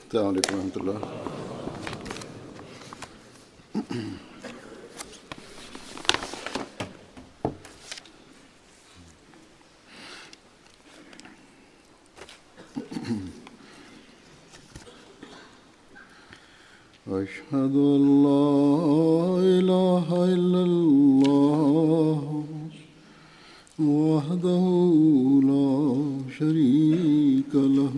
السلام عليكم ورحمة الله. أشهد أن لا إله إلا الله وحده لا شريك له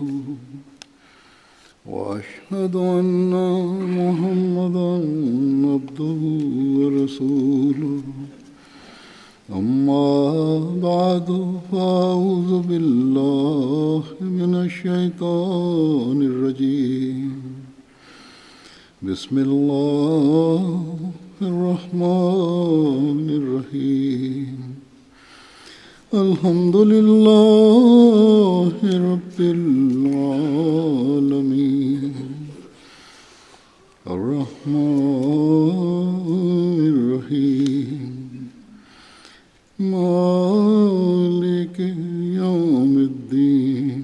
وأشهد أن محمدا عبده ورسوله أما بعد فأعوذ بالله من الشيطان الرجيم بسم الله الرحمن الرحيم الحمد لله رب العالمين الرحمن الرحيم مالك يوم الدين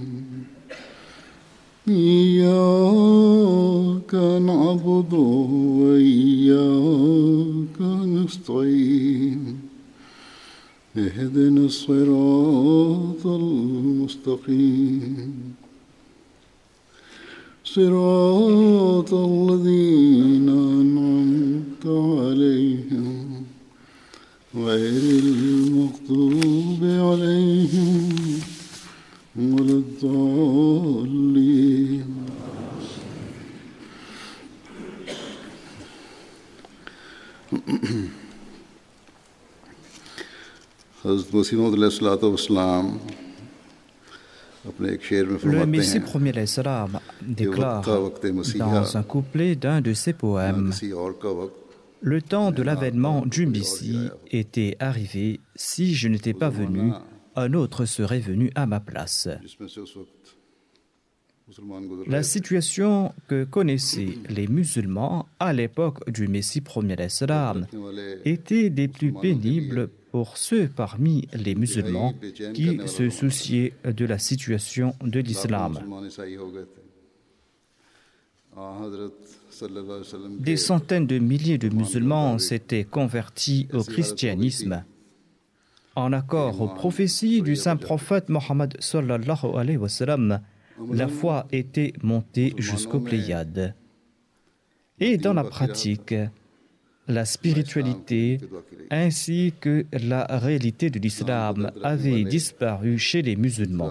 إياك نعبد وإياك نستعين اهدنا الصراط المستقيم صراط الذين أنعمت عليهم غير المغضوب عليهم ولا الضالين. Le Messie premier l'Islam déclare dans un couplet d'un de ses poèmes: le temps de l'avènement du Messie était arrivé. Si je n'étais pas venu, un autre serait venu à ma place. La situation que connaissaient les musulmans à l'époque du Messie premier l'Islam était des plus pénibles pour ceux parmi les musulmans qui se souciaient de la situation de l'islam. Des centaines de milliers de musulmans s'étaient convertis au christianisme. En accord aux prophéties du saint prophète Mohammed sallallahu alayhi wa sallam, la foi était montée jusqu'aux Pléiades. Et dans la pratique, la spiritualité ainsi que la réalité de l'islam avaient disparu chez les musulmans.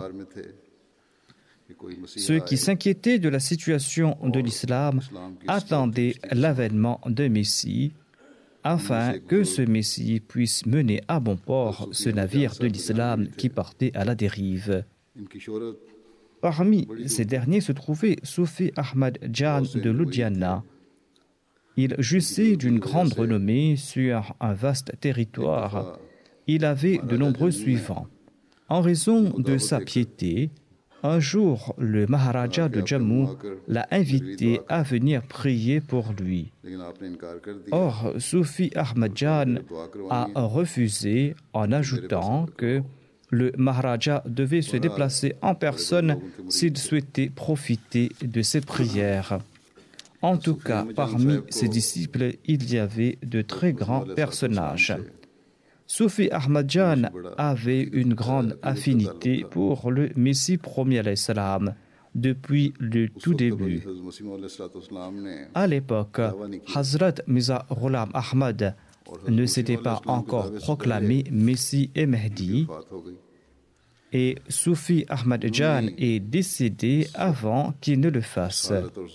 Ceux qui s'inquiétaient de la situation de l'islam attendaient l'avènement d'un Messie afin que ce Messie puisse mener à bon port ce navire de l'islam qui partait à la dérive. Parmi ces derniers se trouvait Soufi Ahmad Jan de Ludhiana. Il jouissait d'une grande renommée sur un vaste territoire. Il avait de nombreux suivants. En raison de sa piété, un jour, le Maharaja de Jammu l'a invité à venir prier pour lui. Or, Soufi Ahmad Jan a refusé en ajoutant que le Maharaja devait se déplacer en personne s'il souhaitait profiter de ses prières. En tout cas, parmi ses disciples, il y avait de très grands personnages. Soufi Ahmad Jan avait une grande affinité pour le Messie premier alayhi salam depuis le tout début. À l'époque, Hazrat Mirza Ghulam Ahmad ne s'était pas encore proclamé Messie et Mahdi, et Soufi Ahmad Jan est décédé avant qu'il ne le fasse.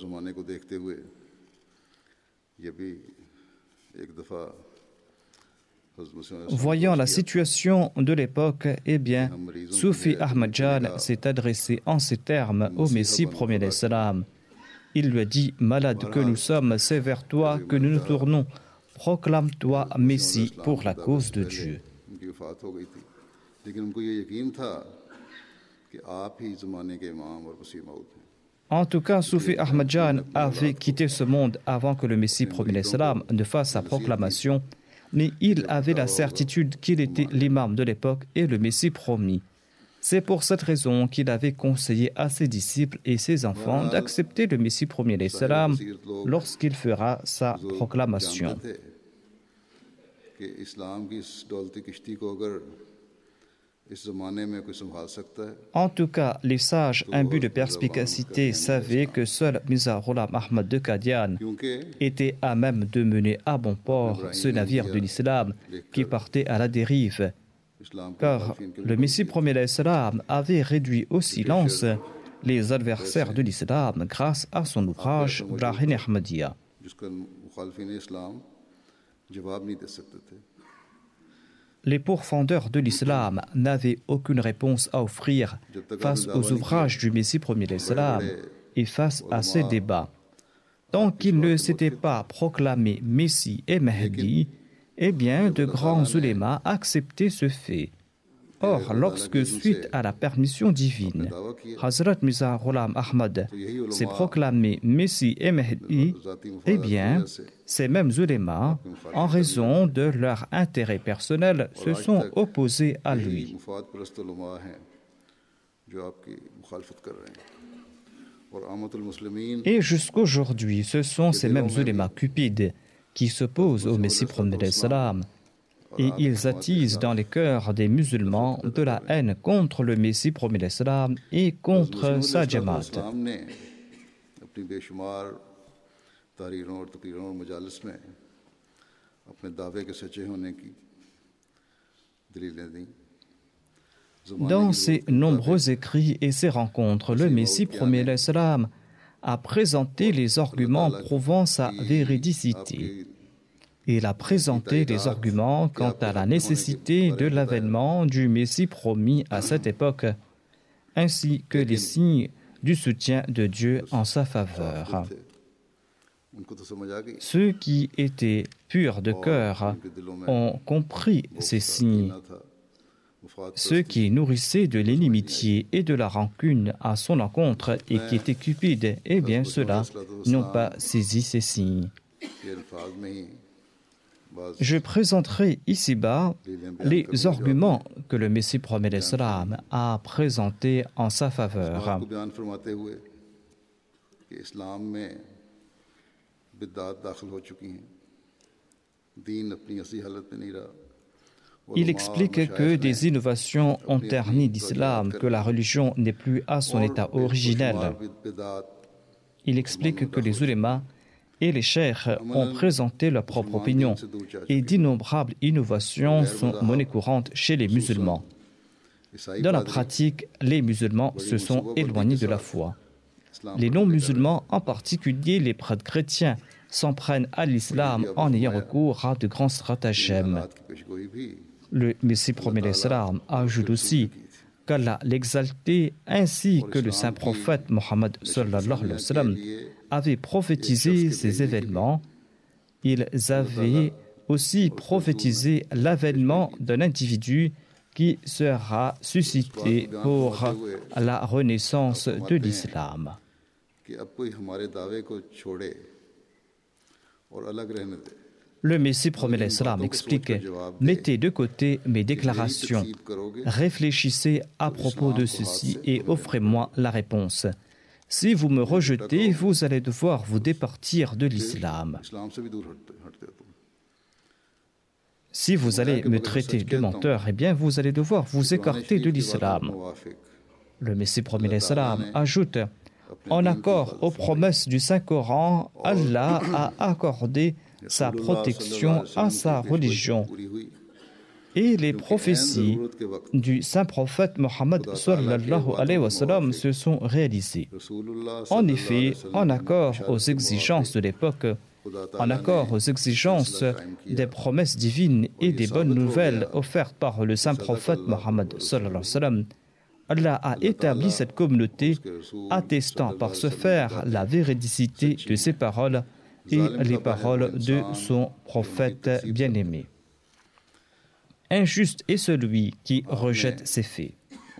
Voyant la situation de l'époque, Soufi Ahmad Jan s'est adressé en ces termes au Messie premier alayhi salam. Il lui a dit: malade que nous sommes, c'est vers toi que nous nous tournons. Proclame-toi Messie pour la cause de Dieu. En tout cas, Soufi Ahmad Jan avait quitté ce monde avant que le Messie premier alayhi salam ne fasse sa proclamation, mais il avait la certitude qu'il était l'imam de l'époque et le Messie promis. C'est pour cette raison qu'il avait conseillé à ses disciples et ses enfants d'accepter le Messie premier alayhi salam lorsqu'il fera sa proclamation. En tout cas, les sages imbus de perspicacité savaient que seul Mirza Ghulam Ahmad de Qadian était à même de mener à bon port ce navire de l'islam qui partait à la dérive, car le Messie premier alayhi salam avait réduit au silence les adversaires de l'islam grâce à son ouvrage Brahin Ahmadiyya. Les pourfendeurs de l'islam n'avaient aucune réponse à offrir face aux ouvrages du Messie premier alayhi salam et face à ces débats. Tant qu'il ne s'était pas proclamé Messie et Mahdi, eh bien, de grands ulémas acceptaient ce fait. Or, lorsque, suite à la permission divine, Hazrat Mirza Ghulam Ahmad s'est proclamé Messie et Mahdi, eh bien, ces mêmes ulémas, en raison de leur intérêt personnel, se sont opposés à lui. Et jusqu'aujourd'hui, ce sont ces mêmes ulémas cupides qui s'opposent au Messie premier alayhi salam. Et ils attisent dans les cœurs des musulmans de la haine contre le Messie premier alayhi salam et contre sa Jamaat. Dans ses nombreux écrits et ses rencontres, le Messie premier alayhi salam a présenté les arguments prouvant sa véridicité. Il a présenté les arguments quant à la nécessité de l'avènement du Messie promis à cette époque, ainsi que les signes du soutien de Dieu en sa faveur. Ceux qui étaient purs de cœur ont compris ces signes. Ceux qui nourrissaient de l'inimitié et de la rancune à son encontre et qui étaient cupides, eh bien ceux-là n'ont pas saisi ces signes. Je présenterai ici-bas les arguments que le Messie premier alayhi salam a présentés en sa faveur. Il explique que des innovations ont terni l'islam, que la religion n'est plus à son état originel. Il explique que les ulémas et les cheikhs ont présenté leur propre opinion et d'innombrables innovations sont monnaie courante chez les musulmans. Dans la pratique, les musulmans se sont éloignés de la foi. Les non-musulmans, en particulier les prêtres chrétiens, s'en prennent à l'islam en ayant recours à de grands stratagèmes. Le Messie premier alayhi salam ajoute aussi qu'Allah l'exalté ainsi que le saint prophète Mohammed sallallahu alayhi wa sallam avaient prophétisé ces événements. Ils avaient aussi prophétisé l'avènement d'un individu qui sera suscité pour la renaissance de l'islam. Le Messie premier alayhi salam explique « Mettez de côté mes déclarations, réfléchissez à propos de ceci et offrez-moi la réponse. Si vous me rejetez, vous allez devoir vous départir de l'islam. Si vous allez me traiter de menteur, eh bien vous allez devoir vous écarter de l'islam. » Le Messie premier alayhi salam ajoute « En accord aux promesses du Saint-Coran, Allah a accordé sa protection à sa religion. Et les prophéties du saint prophète Mohammed sallallahu alayhi wa sallam se sont réalisées. En effet, en accord aux exigences de l'époque, en accord aux exigences des promesses divines et des bonnes nouvelles offertes par le saint prophète Mohammed sallallahu alayhi wa sallam, Allah a établi cette communauté, attestant par ce faire la véridicité de ses paroles et les paroles de son prophète bien-aimé. Injuste est celui qui rejette ces faits.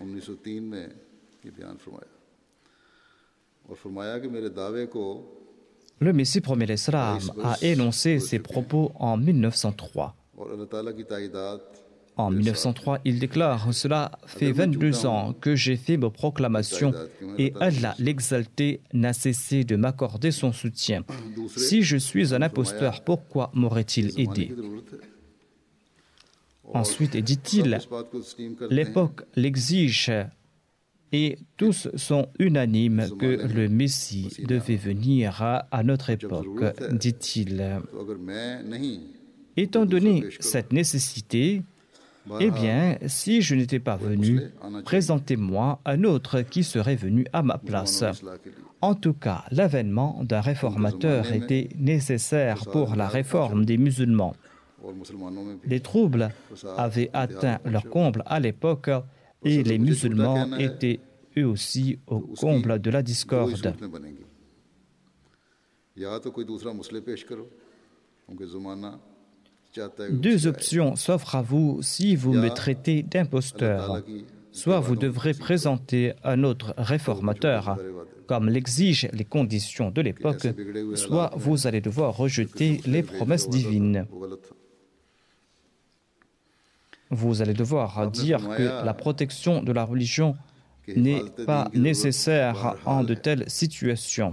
Le Messie premier alayhi salam a énoncé ses propos en 1903. En 1903, il déclare « Cela fait 22 ans que j'ai fait mes proclamations et Allah l'exalté n'a cessé de m'accorder son soutien. Si je suis un imposteur, pourquoi m'aurait-il aidé ?» Ensuite, dit-il, l'époque l'exige et tous sont unanimes que le Messie devait venir à notre époque, dit-il. Étant donné cette nécessité, eh bien, si je n'étais pas venu, présentez-moi un autre qui serait venu à ma place. En tout cas, l'avènement d'un réformateur était nécessaire pour la réforme des musulmans. Les troubles avaient atteint leur comble à l'époque et les musulmans étaient eux aussi au comble de la discorde. Deux options s'offrent à vous si vous me traitez d'imposteur. Soit vous devrez présenter un autre réformateur, comme l'exigent les conditions de l'époque, soit vous allez devoir rejeter les promesses divines. Vous allez devoir dire que la protection de la religion n'est pas nécessaire en de telles situations.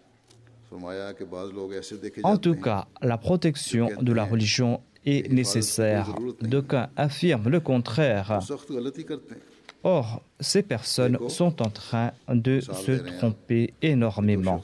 En tout cas, la protection de la religion est nécessaire. D'aucuns affirment le contraire. Or, ces personnes sont en train de se tromper énormément.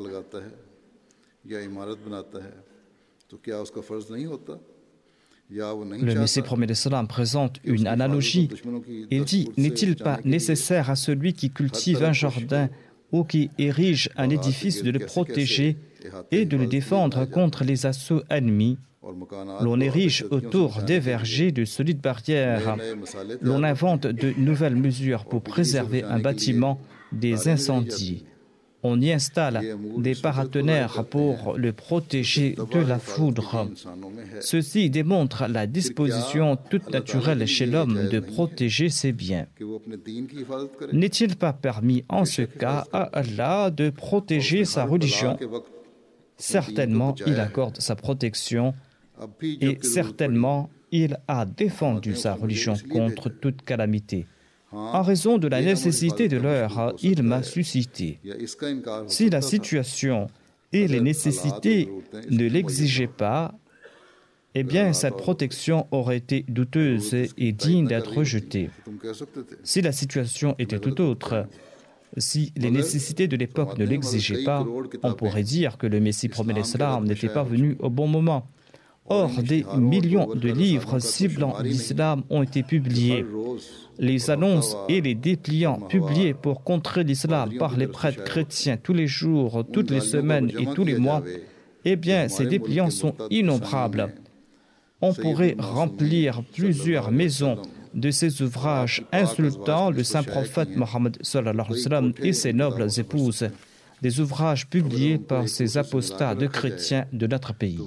Le Messie promet l'Islam présente une analogie. Il dit, n'est-il pas nécessaire à celui qui cultive un jardin ou qui érige un édifice de le protéger et de le défendre contre les assauts ennemis? L'on érige autour des vergers de solides barrières. L'on invente de nouvelles mesures pour préserver un bâtiment des incendies. On y installe des paratonnerres pour le protéger de la foudre. Ceci démontre la disposition toute naturelle chez l'homme de protéger ses biens. N'est-il pas permis en ce cas à Allah de protéger sa religion? Certainement, il accorde sa protection et certainement, il a défendu sa religion contre toute calamité. En raison de la nécessité de l'heure, il m'a suscité. Si la situation et les nécessités ne l'exigeaient pas, eh bien, cette protection aurait été douteuse et digne d'être rejetée. Si la situation était tout autre, si les nécessités de l'époque ne l'exigeaient pas, on pourrait dire que le Messie promet l'Islam n'était pas venu au bon moment. Or, des millions de livres ciblant l'islam ont été publiés. Les annonces et les dépliants publiés pour contrer l'islam par les prêtres chrétiens tous les jours, toutes les semaines et tous les mois, eh bien, ces dépliants sont innombrables. On pourrait remplir plusieurs maisons de ces ouvrages insultant le saint prophète Mohammed sallallahu alayhi wa sallam et ses nobles épouses, des ouvrages publiés par ces apostats de chrétiens de notre pays.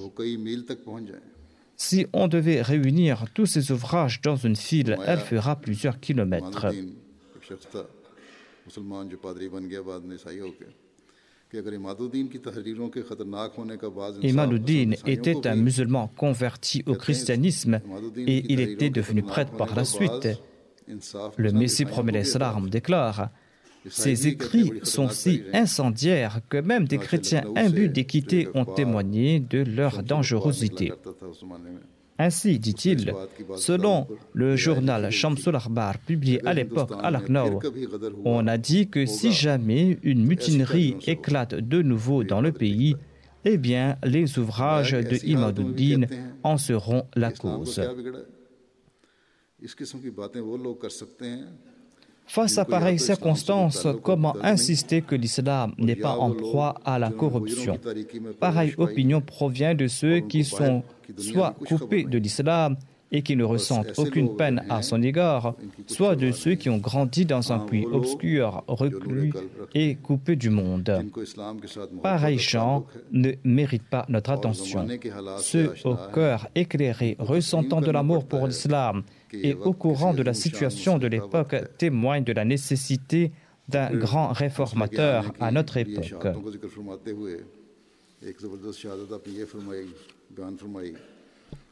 Si on devait réunir tous ces ouvrages dans une file, elle fera plusieurs kilomètres. Imaduddin était un musulman converti au christianisme et il était devenu prêtre par la suite. Le Messie promet l'Islam déclare: ces écrits sont si incendiaires que même des chrétiens imbus d'équité ont témoigné de leur dangerosité. Ainsi, dit-il, selon le journal Shamsul Akhbar publié à l'époque à Lucknow, on a dit que si jamais une mutinerie éclate de nouveau dans le pays, eh bien, les ouvrages de Imaduddin en seront la cause. Face à pareilles circonstances, comment insister que l'islam n'est pas en proie à la corruption? Pareille opinion provient de ceux qui sont soit coupés de l'islam et qui ne ressentent aucune peine à son égard, soit de ceux qui ont grandi dans un puits obscur, reclus et coupés du monde. Pareils gens ne méritent pas notre attention. Ceux au cœur éclairé, ressentant de l'amour pour l'islam et au courant de la situation de l'époque témoignent de la nécessité d'un grand réformateur à notre époque.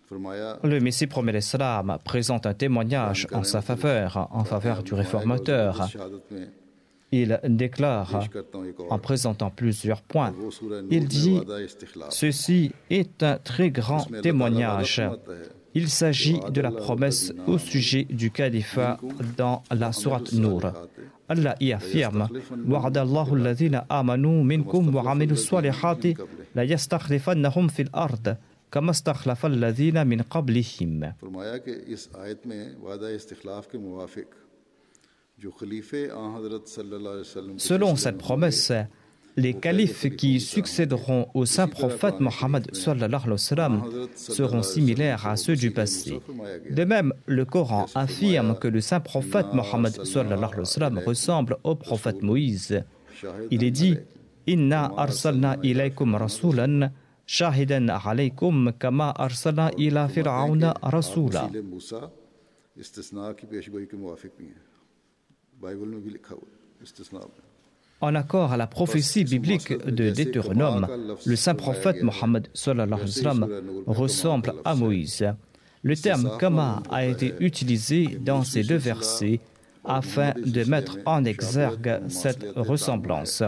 Le Messie promet l'Islam présente un témoignage en sa faveur, en faveur du réformateur. Il déclare, en présentant plusieurs points, il dit « Ceci est un très grand témoignage. Il s'agit de la promesse au sujet du califat dans la sourate Nour. Allah y affirme « Wa'adallahu alladhina amanu minkum wa amilu salihati la yastakhlifannahum fil ard kama stakhlafa alladhina min qablihim » Selon cette promesse, les califes qui succéderont au saint prophète Mohammed seront similaires à ceux du passé. De même, le Coran affirme que le saint prophète Mohammed ressemble au prophète Moïse. Il est dit « Inna arsalna ilaykum rasulan shahidan alaykum kama arsalna ila fir'auna rasula » En accord à la prophétie biblique de Deutéronome, le saint prophète Mohammed ressemble à Moïse. Le terme Kama a été utilisé dans ces deux versets afin de mettre en exergue cette ressemblance.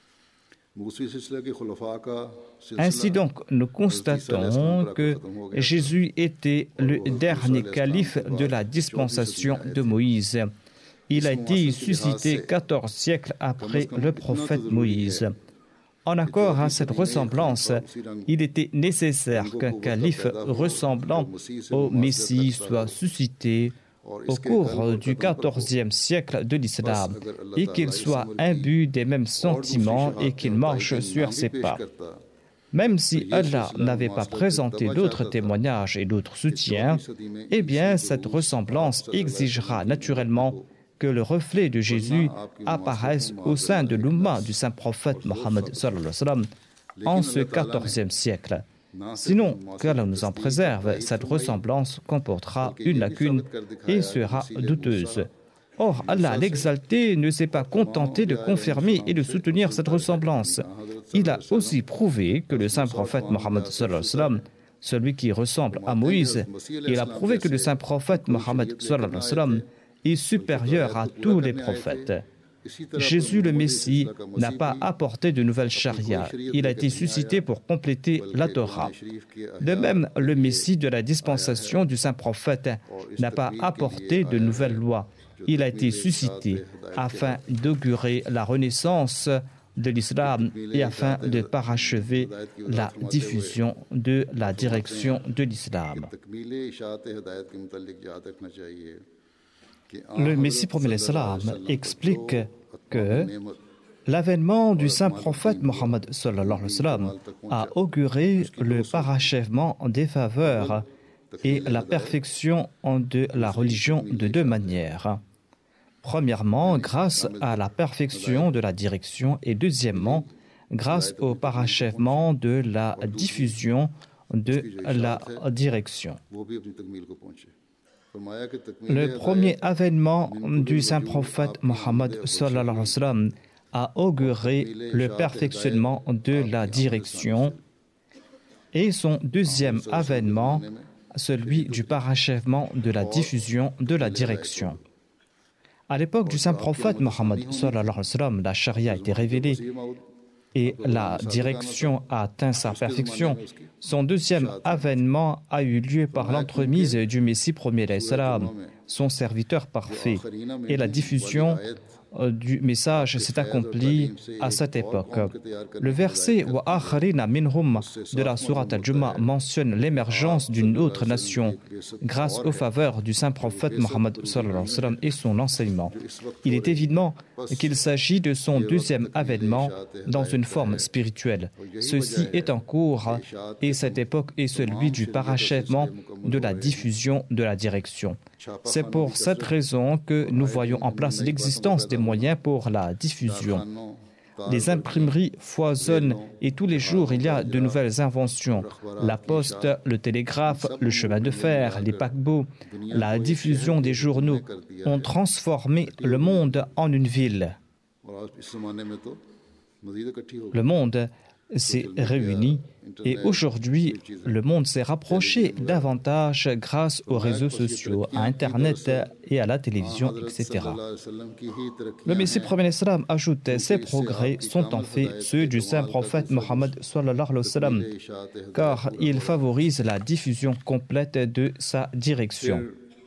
Ainsi donc, nous constatons que Jésus était le dernier calife de la dispensation de Moïse. Il a été suscité 14 siècles après le prophète Moïse. En accord à cette ressemblance, il était nécessaire qu'un calife ressemblant au Messie soit suscité au cours du 14e siècle de l'islam et qu'il soit imbu des mêmes sentiments et qu'il marche sur ses pas. Même si Allah n'avait pas présenté d'autres témoignages et d'autres soutiens, eh bien cette ressemblance exigera naturellement que le reflet de Jésus apparaisse au sein de l'Ummah du saint prophète Mohammed en ce 14e siècle. Sinon, qu'Allah nous en préserve, cette ressemblance comportera une lacune et sera douteuse. Or, Allah l'exalté ne s'est pas contenté de confirmer et de soutenir cette ressemblance. Il a aussi prouvé que le saint prophète Mohammed celui qui ressemble à Moïse, il a prouvé que le saint prophète Mohammed est supérieur à tous les prophètes. Jésus le Messie n'a pas apporté de nouvelles charia. Il a été suscité pour compléter la Torah. De même, le Messie de la dispensation du saint prophète n'a pas apporté de nouvelles lois. Il a été suscité afin d'augurer la renaissance de l'islam et afin de parachever la diffusion de la direction de l'islam. Le Messie promet l'islam explique que l'avènement du saint prophète Mohammed a auguré le parachèvement des faveurs et la perfection de la religion de deux manières. Premièrement, grâce à la perfection de la direction et deuxièmement, grâce au parachèvement de la diffusion de la direction. Le premier avènement du saint prophète Mohammed a auguré le perfectionnement de la direction et son deuxième avènement, celui du parachèvement de la diffusion de la direction. À l'époque du saint prophète Mohammed, la charia a été révélée et la direction a atteint sa perfection. Son deuxième avènement a eu lieu par l'entremise du Messie premier, son serviteur parfait, et la diffusion du message s'est accompli à cette époque. Le verset Wa akharina minhum de la sourate Al-Jumu'ah mentionne l'émergence d'une autre nation grâce aux faveurs du saint prophète Mohammed et son enseignement. Il est évident qu'il s'agit de son deuxième avènement dans une forme spirituelle. Ceci est en cours et cette époque est celui du parachèvement de la diffusion de la direction. C'est pour cette raison que nous voyons en place l'existence des moyens pour la diffusion. Les imprimeries foisonnent et tous les jours il y a de nouvelles inventions. La poste, le télégraphe, le chemin de fer, les paquebots, la diffusion des journaux ont transformé le monde en une ville. Le monde s'est réuni et aujourd'hui, le monde s'est rapproché davantage grâce aux réseaux sociaux, à Internet et à la télévision, etc. Le Messie prophète d'Islam ajoute « Ces progrès sont en fait ceux du saint prophète Mohammed sallallahu alayhi wa sallam, car il favorise la diffusion complète de sa direction. »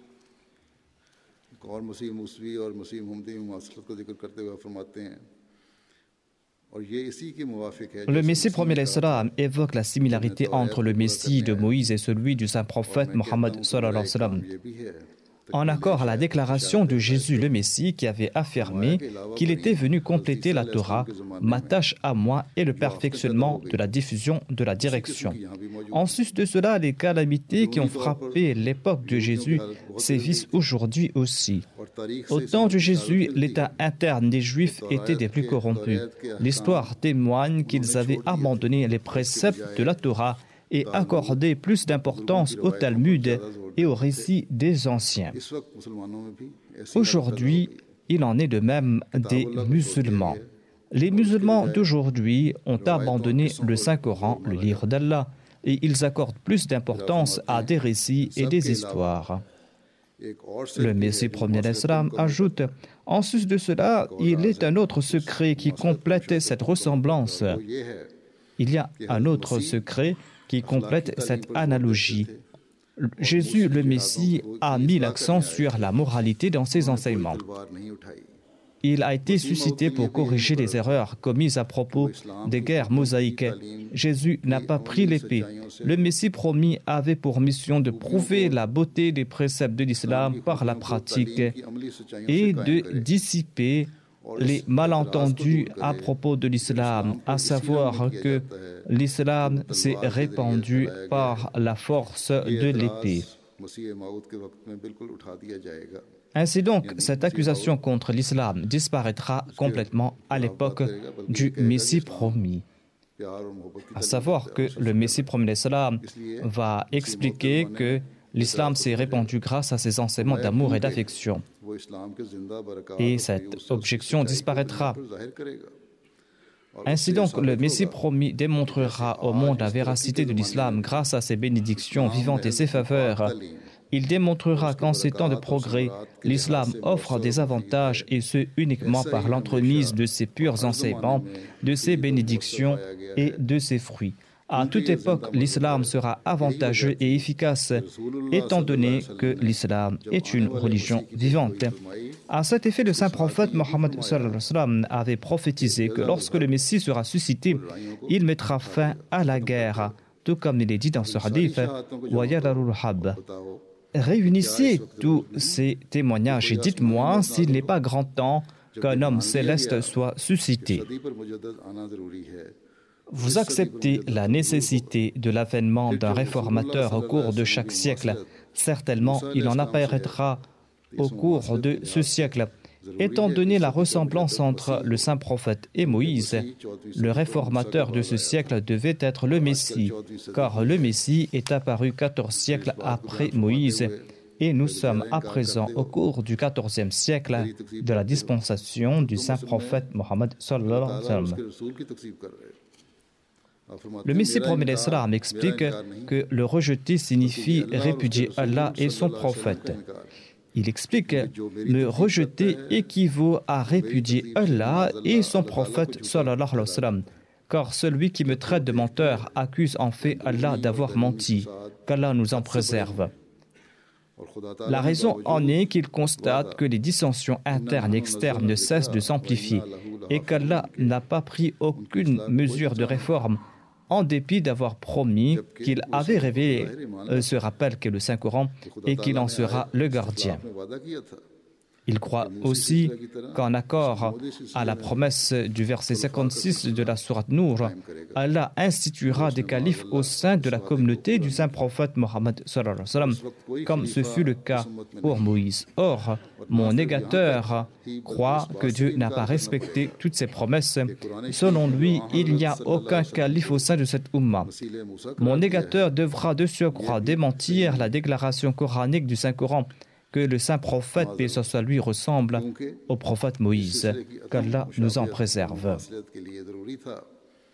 Le Messie prophète d'Islam évoque la similarité entre le Messie de Moïse et celui du saint prophète Mohammed sallallahu alayhi wa sallam. En accord à la déclaration de Jésus le Messie qui avait affirmé qu'il était venu compléter la Torah, ma tâche à moi est le perfectionnement de la diffusion de la direction. En sus de cela, les calamités qui ont frappé l'époque de Jésus sévissent aujourd'hui aussi. Au temps de Jésus, l'état interne des Juifs était des plus corrompus. L'histoire témoigne qu'ils avaient abandonné les préceptes de la Torah et accordé plus d'importance au Talmud et aux récits des anciens. Aujourd'hui, il en est de même des musulmans. Les musulmans d'aujourd'hui ont abandonné le Saint-Coran, le livre d'Allah, et ils accordent plus d'importance à des récits et des histoires. Le Messie prophète d'Islam ajoute « En sus de cela, il est un autre secret qui complète cette ressemblance. Il y a un autre secret qui complète cette analogie. Jésus, le Messie, a mis l'accent sur la moralité dans ses enseignements. Il a été suscité pour corriger les erreurs commises à propos des guerres mosaïques. Jésus n'a pas pris l'épée. Le Messie promis avait pour mission de prouver la beauté des préceptes de l'islam par la pratique et de dissiper les malentendus à propos de l'islam, à savoir que l'islam s'est répandu par la force de l'épée. Ainsi donc, cette accusation contre l'islam disparaîtra complètement à l'époque du Messie promis. À savoir que le Messie promis d'Islam va expliquer que l'islam s'est répandu grâce à ses enseignements d'amour et d'affection. Et cette objection disparaîtra. Ainsi donc, le Messie promis démontrera au monde la véracité de l'islam grâce à ses bénédictions vivantes et ses faveurs. Il démontrera qu'en ces temps de progrès, l'islam offre des avantages et ce uniquement par l'entremise de ses purs enseignements, de ses bénédictions et de ses fruits. À toute époque, l'islam sera avantageux et efficace, étant donné que l'islam est une religion vivante. À cet effet, le saint prophète Mohammed sallallahu alayhi wa sallam avait prophétisé que lorsque le Messie sera suscité, il mettra fin à la guerre, tout comme il est dit dans ce hadith, wa yadarul hab. Réunissez tous ces témoignages et dites-moi s'il n'est pas grand temps qu'un homme céleste soit suscité. Vous acceptez la nécessité de l'avènement d'un réformateur au cours de chaque siècle. Certainement, il en apparaîtra au cours de ce siècle. Étant donné la ressemblance entre le saint prophète et Moïse, le réformateur de ce siècle devait être le Messie, car le Messie est apparu 14 siècles après Moïse, et nous sommes à présent au cours du 14e siècle de la dispensation du saint prophète Mohammed sallallahu alayhi wa sallam. Le Messie prophète d'Islam explique que le rejeter signifie répudier Allah et son prophète. Il explique le rejeter équivaut à répudier Allah et son prophète sallallahu alayhi wa sallam, car celui qui me traite de menteur accuse en fait Allah d'avoir menti, qu'Allah nous en préserve. La raison en est qu'il constate que les dissensions internes et externes ne cessent de s'amplifier et qu'Allah n'a pas pris aucune mesure de réforme en dépit d'avoir promis qu'il avait révélé ce rappel qu'est le Saint-Coran et qu'il en sera le gardien. Il croit aussi qu'en accord à la promesse du verset 56 de la sourate Nour, Allah instituera des califes au sein de la communauté du saint prophète Mohammed sallallahu alayhi wa sallam, comme ce fut le cas pour Moïse. Or, mon négateur croit que Dieu n'a pas respecté toutes ses promesses. Selon lui, il n'y a aucun calife au sein de cette Ummah. Mon négateur devra de surcroît démentir la déclaration coranique du Saint-Coran que le saint prophète, paix soit lui, ressemble au prophète Moïse, qu'Allah nous en préserve.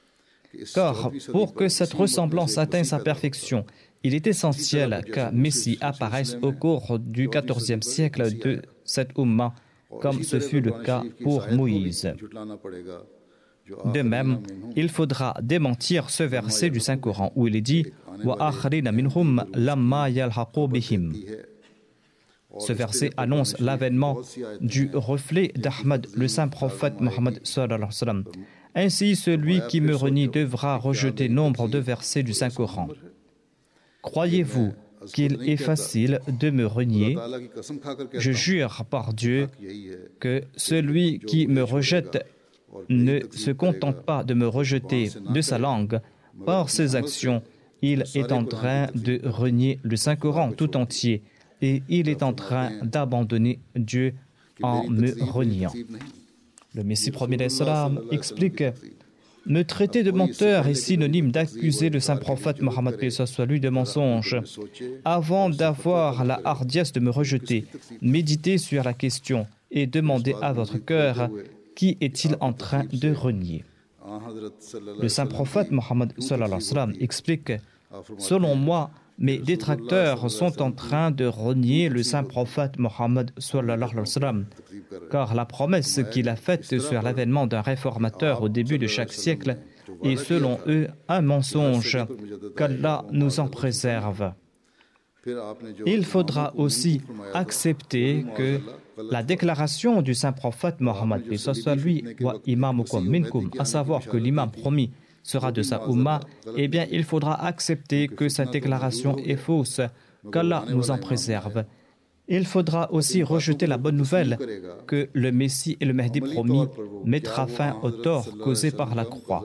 Car pour que cette ressemblance atteigne sa perfection, il est essentiel qu'un Messie apparaisse au cours du XIVe siècle de cette Ummah, comme ce fut le cas pour Moïse. De même, il faudra démentir ce verset du Saint-Coran où il est dit « Wa akharina minhum lamma yalhaqu bihim ». Ce verset annonce l'avènement du reflet d'Ahmad, le saint prophète Mohammed sallallahu alayhi wa sallam. Ainsi, celui qui me renie devra rejeter nombre de versets du Saint-Coran. Croyez-vous qu'il est facile de me renier? Je jure par Dieu que celui qui me rejette ne se contente pas de me rejeter de sa langue. Par ses actions, il est en train de renier le Saint-Coran tout entier et il est en train d'abandonner Dieu en me reniant. Le Messie premier salam explique « Me traiter de menteur est synonyme d'accuser le saint prophète Mohammed soit lui de mensonge. Avant d'avoir la hardiesse de me rejeter, méditez sur la question et demandez à votre cœur qui est-il en train de renier. » Le saint prophète Mohammed explique « Selon moi, mes détracteurs sont en train de renier le saint prophète Mohammed car la promesse qu'il a faite sur l'avènement d'un réformateur au début de chaque siècle est selon eux un mensonge, qu'Allah nous en préserve. Il faudra aussi accepter que la déclaration du saint prophète Mohammed lui wa imamukum minkum, à savoir que l'imam promis sera de sa Ummah, eh bien il faudra accepter que cette déclaration est fausse, qu'Allah nous en préserve. Il faudra aussi rejeter la bonne nouvelle que le Messie et le Mahdi promis mettra fin au tort causé par la croix.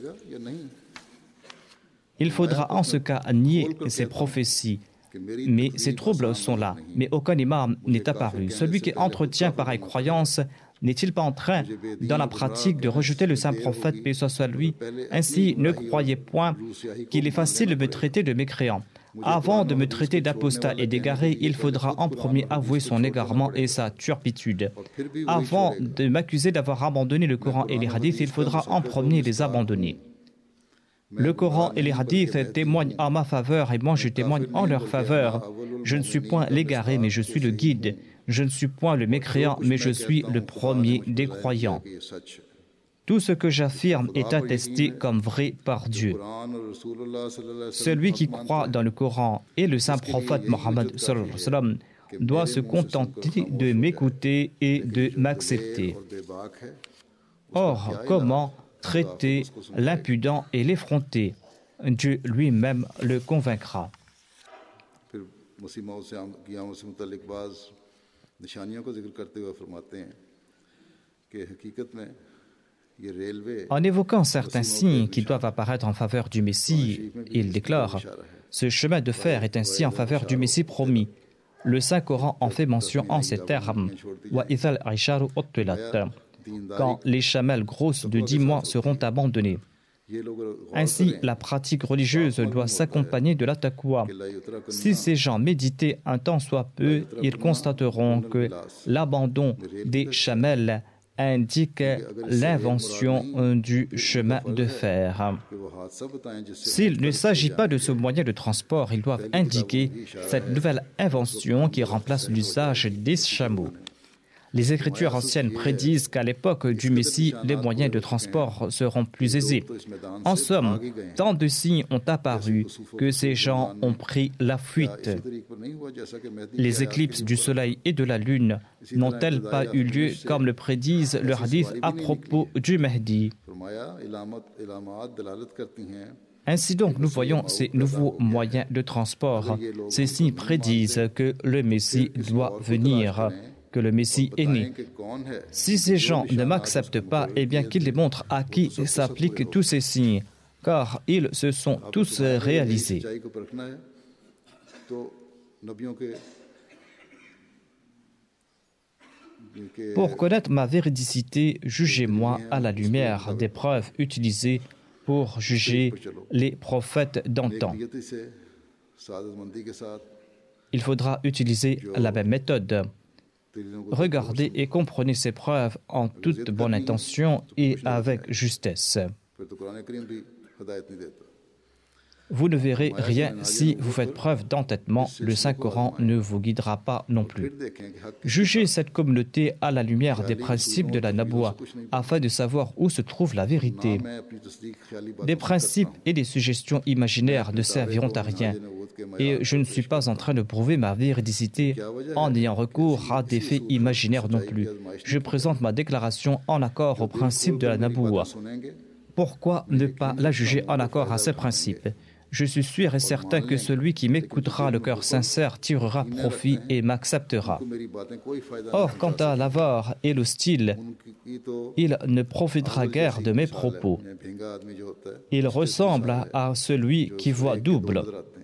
Il faudra en ce cas nier ces prophéties. Mais ces troubles sont là, mais aucun imam n'est apparu. Celui qui entretient pareille croyance n'est-il pas en train, dans la pratique, de rejeter le saint prophète, paix soit lui? Ainsi, ne croyez point qu'il est facile de me traiter de mécréant. Avant de me traiter d'apostat et d'égaré, il faudra en premier avouer son égarement et sa turpitude. Avant de m'accuser d'avoir abandonné le Coran et les hadiths, il faudra en premier les abandonner. Le Coran et les hadiths témoignent en ma faveur et moi je témoigne en leur faveur. Je ne suis point l'égaré, mais je suis le guide. Je ne suis point le mécréant, mais je suis le premier des croyants. Tout ce que j'affirme est attesté comme vrai par Dieu. Celui qui croit dans le Coran et le saint prophète Mohammed doit se contenter de m'écouter et de m'accepter. Or, comment traiter l'impudent et l'effronté? Dieu lui-même le convaincra. En évoquant certains signes qui doivent apparaître en faveur du Messie, il déclare « Ce chemin de fer est ainsi en faveur du Messie promis. Le Saint-Coran en fait mention en ces termes « Wa ithal aisharu uttilat » quand les chamelles grosses de 10 mois seront abandonnées. Ainsi, la pratique religieuse doit s'accompagner de la taqwa. Si ces gens méditaient un temps soit peu, ils constateront que l'abandon des chamelles indique l'invention du chemin de fer. S'il ne s'agit pas de ce moyen de transport, ils doivent indiquer cette nouvelle invention qui remplace l'usage des chameaux. Les Écritures anciennes prédisent qu'à l'époque du Messie, les moyens de transport seront plus aisés. En somme, tant de signes ont apparu que ces gens ont pris la fuite. Les éclipses du soleil et de la lune n'ont-elles pas eu lieu comme le prédisent le hadith à propos du Mahdi? Ainsi donc, nous voyons ces nouveaux moyens de transport. Ces signes prédisent que le Messie doit venir, que le Messie est né. Si ces gens ne m'acceptent pas, eh bien qu'ils démontrent à qui s'appliquent tous ces signes, car ils se sont tous réalisés. Pour connaître ma véridicité, jugez-moi à la lumière des preuves utilisées pour juger les prophètes d'antan. Il faudra utiliser la même méthode. Regardez et comprenez ces preuves en toute bonne intention et avec justesse. Vous ne verrez rien si vous faites preuve d'entêtement. Le Saint-Coran ne vous guidera pas non plus. Jugez cette communauté à la lumière des principes de la Naboua, afin de savoir où se trouve la vérité. Des principes et des suggestions imaginaires ne serviront à rien, et je ne suis pas en train de prouver ma véridicité en ayant recours à des faits imaginaires non plus. Je présente ma déclaration en accord aux principes de la Naboua. Pourquoi ne pas la juger en accord à ces principes ? Je suis sûr et certain que celui qui m'écoutera le cœur sincère tirera profit et m'acceptera. Or, quant à l'avare et l'hostile, il ne profitera guère de mes propos. Il ressemble à celui qui voit double.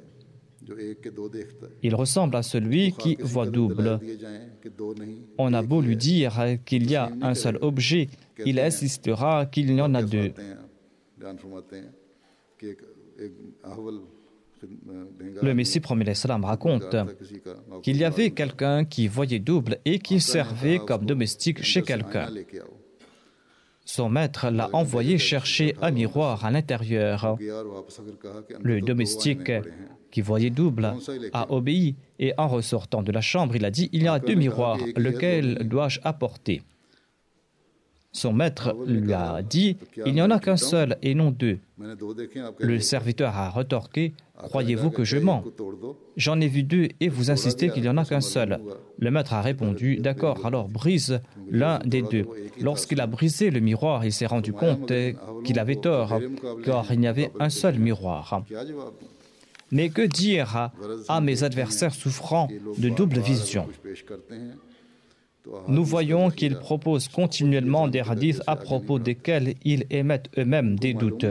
Il ressemble à celui qui voit double. On a beau lui dire qu'il y a un seul objet, il insistera qu'il y en a deux. Le Messie promet l'Islam raconte qu'il y avait quelqu'un qui voyait double et qui servait comme domestique chez quelqu'un. Son maître l'a envoyé chercher un miroir à l'intérieur. Le domestique qui voyait double a obéi et en ressortant de la chambre, il a dit « Il y a deux miroirs, lequel dois-je apporter ?» Son maître lui a dit « Il n'y en a qu'un seul et non deux. » Le serviteur a retorqué « Croyez-vous que je mens? J'en ai vu deux et vous insistez qu'il n'y en a qu'un seul. » Le maître a répondu « D'accord, alors brise l'un des deux. » Lorsqu'il a brisé le miroir, il s'est rendu compte qu'il avait tort, car il n'y avait un seul miroir. Mais que dire à mes adversaires souffrant de double vision? Nous voyons qu'ils proposent continuellement des hadiths à propos desquels ils émettent eux-mêmes des doutes.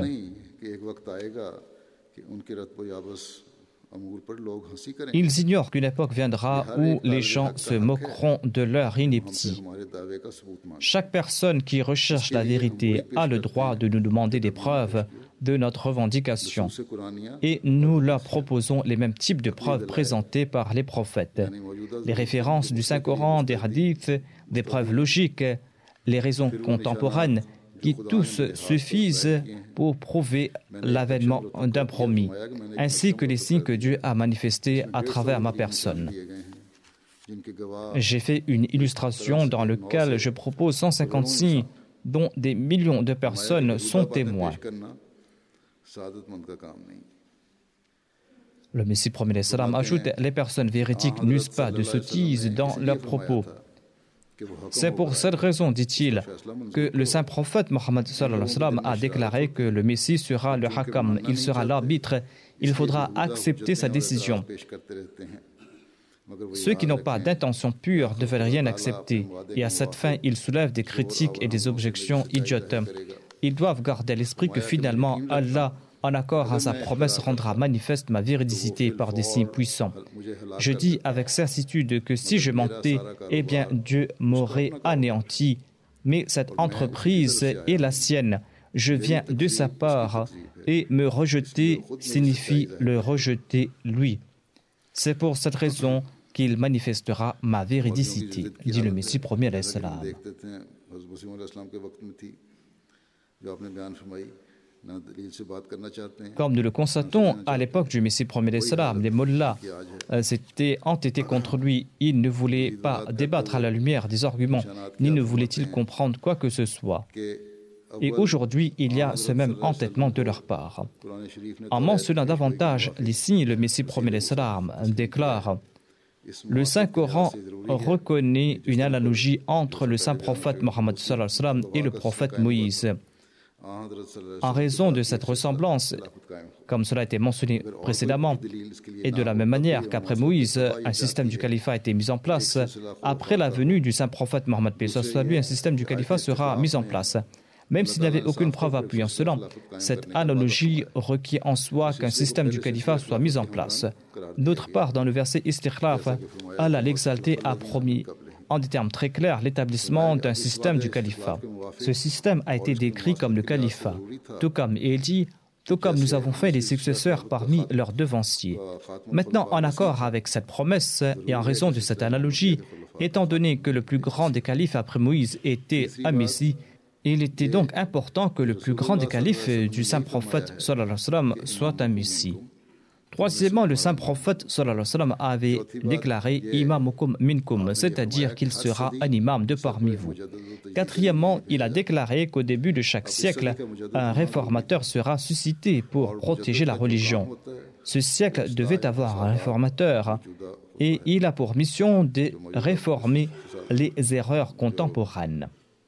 Ils ignorent qu'une époque viendra où les gens se moqueront de leur ineptie. Chaque personne qui recherche la vérité a le droit de nous demander des preuves de notre revendication. Et nous leur proposons les mêmes types de preuves présentées par les prophètes. Les références du Saint-Coran, des hadiths, des preuves logiques, les raisons contemporaines, qui tous suffisent pour prouver l'avènement d'un promis, ainsi que les signes que Dieu a manifestés à travers ma personne. J'ai fait une illustration dans laquelle je propose 150 signes dont des millions de personnes sont témoins. Le Messie promet l'Islam ajoute « Les personnes véridiques n'usent pas de sottises dans leurs propos. » C'est pour cette raison, dit-il, que le saint prophète Mohammed a déclaré que le Messie sera le hakam, il sera l'arbitre, il faudra accepter sa décision. Ceux qui n'ont pas d'intention pure ne veulent rien accepter, et à cette fin, ils soulèvent des critiques et des objections idiotes. Ils doivent garder à l'esprit que finalement, Allah, en accord à sa promesse, rendra manifeste ma véridicité par des signes puissants. Je dis avec certitude que si je mentais, eh bien Dieu m'aurait anéanti. Mais cette entreprise est la sienne. Je viens de sa part et me rejeter signifie le rejeter lui. C'est pour cette raison qu'il manifestera ma véridicité, dit le Messie premier alayhi salam. Comme nous le constatons, à l'époque du Messie premier alayhi salam, les mollahs s'étaient entêtés contre lui. Ils ne voulaient pas débattre à la lumière des arguments, ni ne voulaient-ils comprendre quoi que ce soit. Et aujourd'hui, il y a ce même entêtement de leur part. En mentionnant davantage les signes, le Messie premier alayhi salam déclare: le Saint-Coran reconnaît une analogie entre le Saint-Prophète Mohammed et le prophète Moïse. En raison de cette ressemblance, comme cela a été mentionné précédemment, et de la même manière qu'après Moïse, un système du califat a été mis en place, après la venue du Saint-Prophète Mohammed, lui, un système du califat sera mis en place. Même s'il n'y avait aucune preuve appuyant cela, cette analogie requiert en soi qu'un système du califat soit mis en place. D'autre part, dans le verset Istikhlaf, Allah l'exalté a promis en des termes très clairs l'établissement d'un système du califat. Ce système a été décrit comme le califat, tout comme il dit, tout comme nous avons fait des successeurs parmi leurs devanciers. Maintenant, en accord avec cette promesse et en raison de cette analogie, étant donné que le plus grand des califes après Moïse était un Messie, Il était donc important que le plus grand des califes du saint prophète sallallahu alayhi wa sallam soit un messie. Troisièmement, le saint prophète sallallahu alayhi wa sallam avait déclaré imamukum minkum, c'est-à-dire qu'il sera un imam de parmi vous. Quatrièmement, il a déclaré qu'au début de chaque siècle, un réformateur sera suscité pour protéger la religion. Ce siècle devait avoir un réformateur et il a pour mission de réformer les erreurs contemporaines.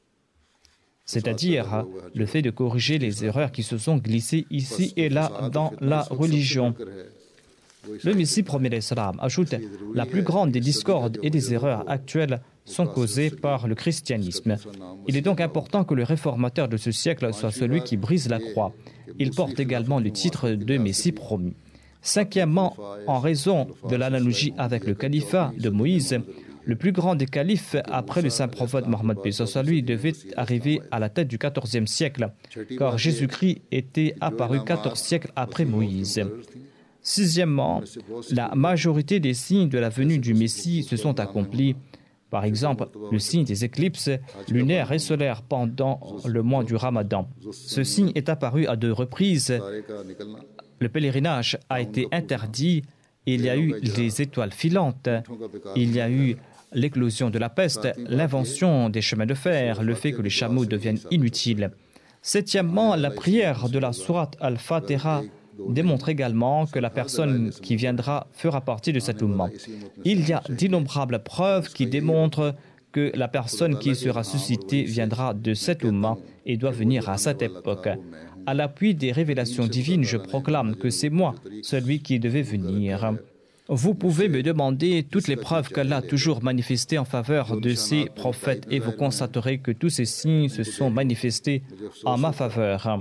C'est-à-dire le fait de corriger les erreurs qui se sont glissées ici et là dans la religion. Le Messie premier l'Islam ajoute « La plus grande des discordes et des erreurs actuelles sont causées par le christianisme. Il est donc important que le réformateur de ce siècle soit celui qui brise la croix. Il porte également le titre de Messie promu. » Cinquièmement, en raison de l'analogie avec le califat de Moïse, le plus grand des califes après le saint prophète Mohammed lui devait arriver à la tête du XIVe siècle, car Jésus-Christ était apparu 14 siècles après Moïse. Sixièmement, la majorité des signes de la venue du Messie se sont accomplis. Par exemple, le signe des éclipses lunaires et solaires pendant le mois du Ramadan. Ce signe est apparu à 2 reprises. Le pèlerinage a été interdit. Il y a eu des étoiles filantes. Il y a eu l'éclosion de la peste, l'invention des chemins de fer, le fait que les chameaux deviennent inutiles. Septièmement, la prière de la sourate Al-Fatiha démontre également que la personne qui viendra fera partie de cet umma. Il y a d'innombrables preuves qui démontrent que la personne qui sera suscitée viendra de cet umma et doit venir à cette époque. À l'appui des révélations divines, je proclame que c'est moi, celui qui devait venir. Vous pouvez me demander toutes les preuves qu'Allah a toujours manifestées en faveur de ses prophètes et vous constaterez que tous ces signes se sont manifestés en ma faveur.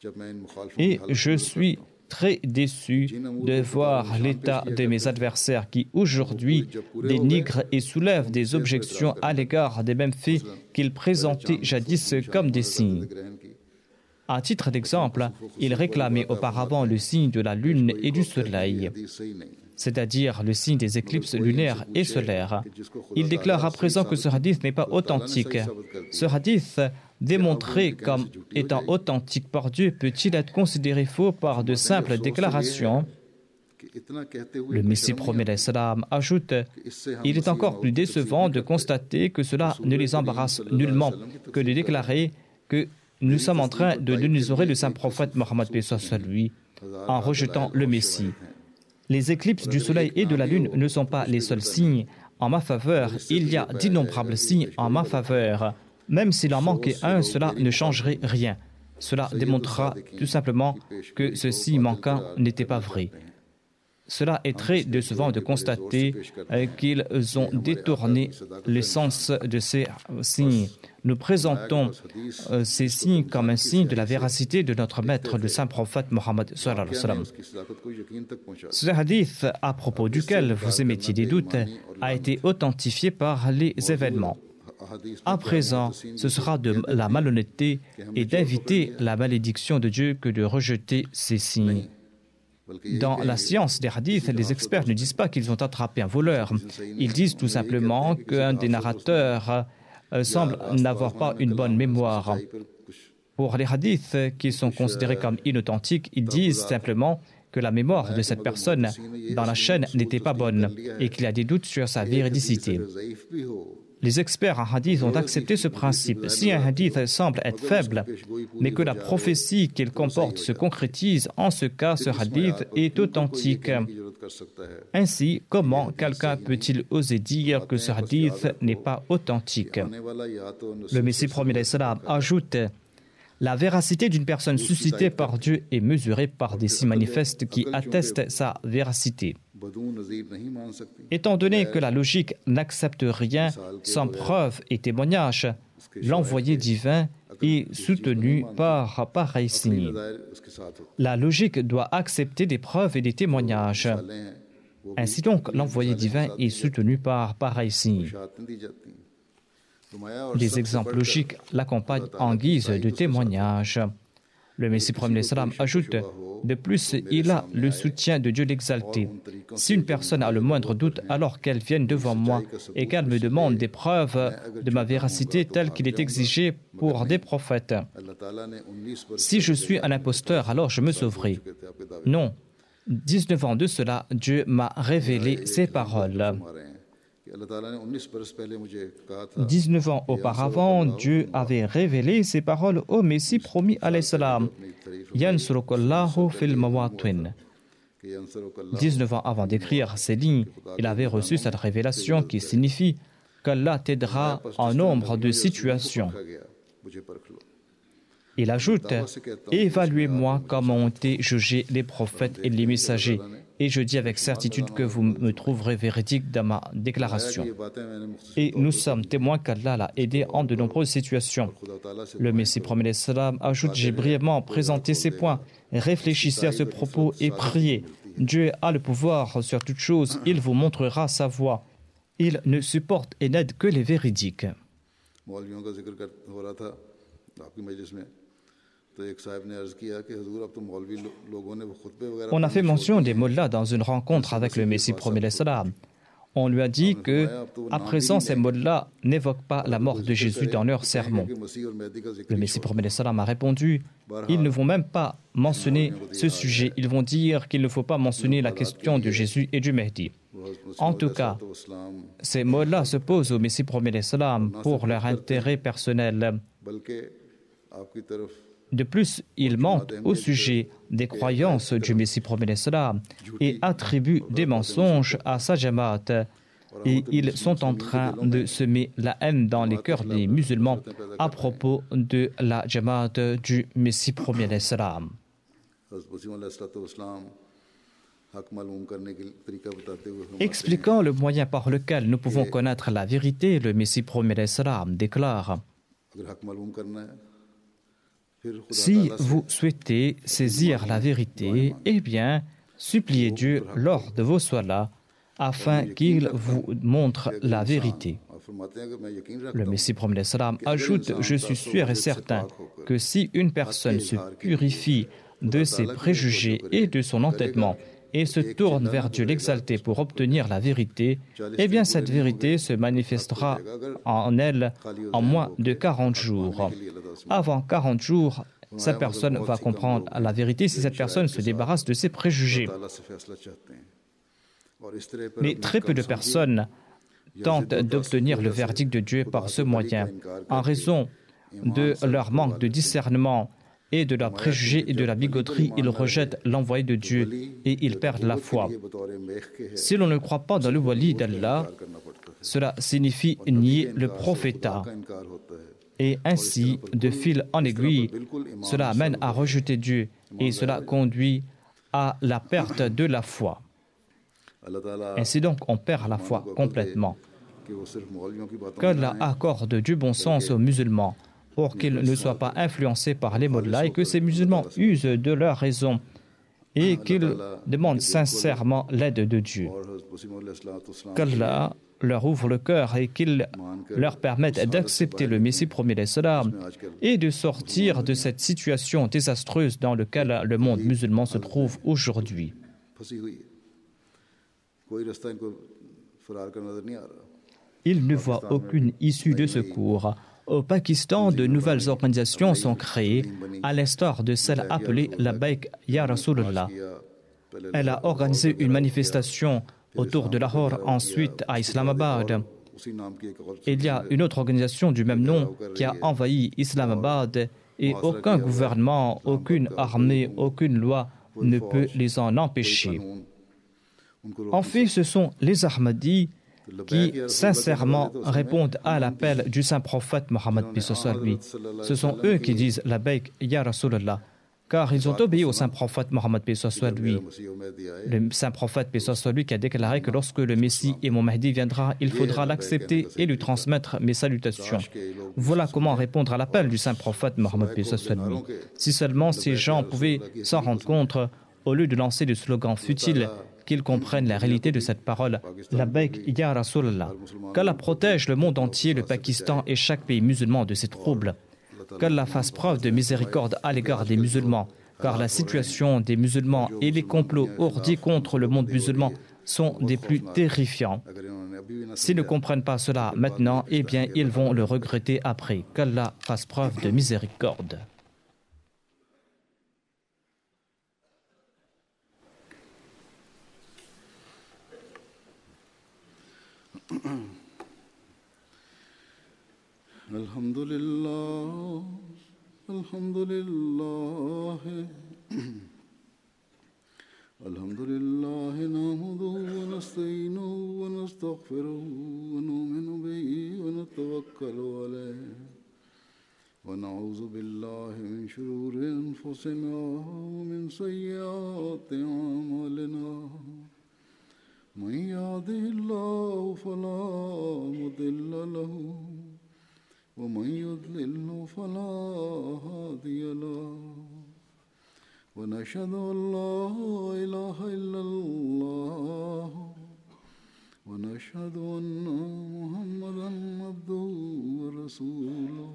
Et je suis très déçu de voir l'état de mes adversaires qui aujourd'hui dénigrent et soulèvent des objections à l'égard des mêmes faits qu'ils présentaient jadis comme des signes. À titre d'exemple, ils réclamaient auparavant le signe de la lune et du soleil, c'est-à-dire le signe des éclipses lunaires et solaires. Ils déclarent à présent que ce hadith n'est pas authentique. Ce hadith, démontré comme étant authentique par Dieu, peut-il être considéré faux par de simples déclarations? Le Messie premier l'Islam ajoute « Il est encore plus décevant de constater que cela ne les embarrasse nullement que de déclarer que nous sommes en train de dénigrer le saint prophète Mohammed lui en rejetant le Messie. Les éclipses du soleil et de la lune ne sont pas les seuls signes en ma faveur. Il y a d'innombrables signes en ma faveur. Même s'il en manquait un, cela ne changerait rien. Cela démontrera tout simplement que ceci manquant n'était pas vrai. Cela est très décevant de constater qu'ils ont détourné le sens de ces signes. Nous présentons ces signes comme un signe de la véracité de notre maître, le saint prophète Mohammed sallallahu alayhi wa sallam. Ce hadith, à propos duquel vous émettiez des doutes, a été authentifié par les événements. À présent, ce sera de la malhonnêteté et d'inviter la malédiction de Dieu que de rejeter ces signes. Dans la science des hadiths, les experts ne disent pas qu'ils ont attrapé un voleur. Ils disent tout simplement qu'un des narrateurs semble n'avoir pas une bonne mémoire. Pour les hadiths qui sont considérés comme inauthentiques, ils disent simplement que la mémoire de cette personne dans la chaîne n'était pas bonne et qu'il y a des doutes sur sa véridicité. Les experts en hadith ont accepté ce principe. Si un hadith semble être faible, mais que la prophétie qu'il comporte se concrétise, en ce cas, ce hadith est authentique. Ainsi, comment quelqu'un peut-il oser dire que ce hadith n'est pas authentique? Le Messie premier l'Islam ajoute « La véracité d'une personne suscitée par Dieu est mesurée par des signes manifestes qui attestent sa véracité. » Étant donné que la logique n'accepte rien sans preuve et témoignage, l'envoyé divin est soutenu par pareil signe. La logique doit accepter des preuves et des témoignages. Ainsi donc, l'envoyé divin est soutenu par pareil signe. Des exemples logiques l'accompagnent en guise de témoignage. Le Messie prophète salam ajoute: de plus, il a le soutien de Dieu l'exalté. Si une personne a le moindre doute, alors qu'elle vienne devant moi et qu'elle me demande des preuves de ma véracité telles qu'il est exigé pour des prophètes. Si je suis un imposteur, alors je me sauverai. Non. 19 ans de cela, Dieu m'a révélé ces paroles. 19 ans auparavant, Dieu avait révélé ces paroles au Messie promis alayhi salam. Yansurukallahu fil mawatin. 19 ans avant d'écrire ces lignes, il avait reçu cette révélation qui signifie qu'Allah t'aidera en nombre de situations. Il ajoute: évaluez-moi comment ont été jugés les prophètes et les messagers, et je dis avec certitude que vous me trouverez véridique dans ma déclaration. Et nous sommes témoins qu'Allah l'a aidé en de nombreuses situations. Le Messie prophète salam ajoute: j'ai brièvement présenté ces points. Réfléchissez à ce propos et priez. Dieu a le pouvoir sur toute chose, il vous montrera sa voie. Il ne supporte et n'aide que les véridiques. On a fait mention des mollahs dans une rencontre avec le Messie prophète salam. On lui a dit que, à présent, ces mollahs n'évoquent pas la mort de Jésus dans leurs sermons. Le Messie prophète salam a répondu: ils ne vont même pas mentionner ce sujet. Ils vont dire qu'il ne faut pas mentionner la question de Jésus et du Mahdi. En tout cas, ces mollahs se posent au Messie prophète salam pour leur intérêt personnel. De plus, ils mentent au sujet des croyances du Messie prophète salam et attribuent des mensonges à sa jamaat. Et ils sont en train de semer la haine dans les cœurs des musulmans à propos de la jamaat du Messie prophète salam. Expliquant le moyen par lequel nous pouvons connaître la vérité, le Messie prophète salam déclare: si vous souhaitez saisir la vérité, eh bien, suppliez Dieu lors de vos salats afin qu'il vous montre la vérité. Le Messie prophète salam ajoute: je suis sûr et certain que si une personne se purifie de ses préjugés et de son entêtement et se tourne vers Dieu l'exalté pour obtenir la vérité, eh bien cette vérité se manifestera en elle en moins de 40 jours. Avant 40 jours, cette personne va comprendre la vérité si cette personne se débarrasse de ses préjugés. Mais très peu de personnes tentent d'obtenir le verdict de Dieu par ce moyen, en raison de leur manque de discernement et de leurs préjugés et de la bigoterie. Ils rejettent l'envoyé de Dieu et ils perdent la foi. Si l'on ne croit pas dans le wali d'Allah, cela signifie nier le prophétat. Et ainsi, de fil en aiguille, cela amène à rejeter Dieu et cela conduit à la perte de la foi. Ainsi donc, on perd la foi complètement. Qu'Allah accorde du bon sens aux musulmans pour qu'ils ne soient pas influencés par les mollahs et que ces musulmans usent de leur raison et qu'ils demandent sincèrement l'aide de Dieu. Qu'Allah leur ouvre le cœur et qu'il leur permette d'accepter le Messie prophète salam et de sortir de cette situation désastreuse dans laquelle le monde musulman se trouve aujourd'hui. Il ne voit aucune issue de secours. Au Pakistan, de nouvelles organisations sont créées, à l'instar de celle appelée Labbaik Ya Rasulullah. Elle a organisé une manifestation autour de Lahore, ensuite à Islamabad. Il y a une autre organisation du même nom qui a envahi Islamabad et aucun gouvernement, aucune armée, aucune loi ne peut les en empêcher. En fait, ce sont les Ahmadis qui sincèrement répondent à l'appel du saint prophète Mohammed lui. Ce sont eux qui disent Labbaik Ya Rasulullah, car ils ont obéi au saint prophète Mohammed lui. Le saint prophète lui qui a déclaré que lorsque le Messie et mon Mahdi viendra, il faudra l'accepter et lui transmettre mes salutations. Voilà comment répondre à l'appel du saint prophète Mohammed lui. Si seulement ces gens pouvaient s'en rendre compte, au lieu de lancer des slogans futiles, qu'ils comprennent la réalité de cette parole, Labbaik Ya Rasulullah. Qu'Allah protège le monde entier, le Pakistan et chaque pays musulman de ces troubles. qu'Allah fasse preuve de miséricorde à l'égard des musulmans, car la situation des musulmans et les complots ourdis contre le monde musulman sont des plus terrifiants. S'ils ne comprennent pas cela maintenant, eh bien, ils vont le regretter après. Qu'Allah fasse preuve de miséricorde. Alhamdulillah, alhamdulillah, alhamdulillah, nahmaduhu wa nasta'inuhu wa nastaghfiruhu wa nu'minu bihi wa natawakkalu alayhi wa na'udhu billahi min shururi anfusina wa min sayyiati a'malina. من يهده الله فلا مضل له ومن يضلل فلا هادي له ونشهد أن لا إله إلا الله ونشهد أن محمدا عبده ورسوله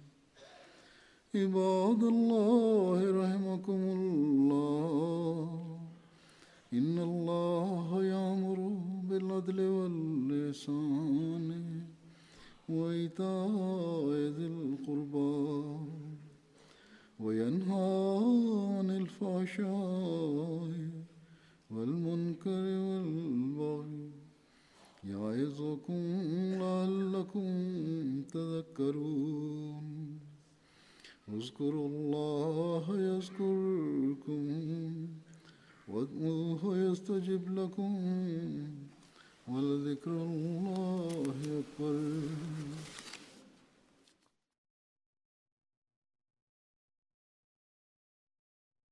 عباد الله رحمكم الله إن الله يأمر بالعدل والإحسان وإيتاء ذي القربى وينهى عن الفحشاء والمنكر والبغي يعظكم لعلكم تذكرون اذكروا الله يذكركم وادعوه يستجب لكم ولذكر الله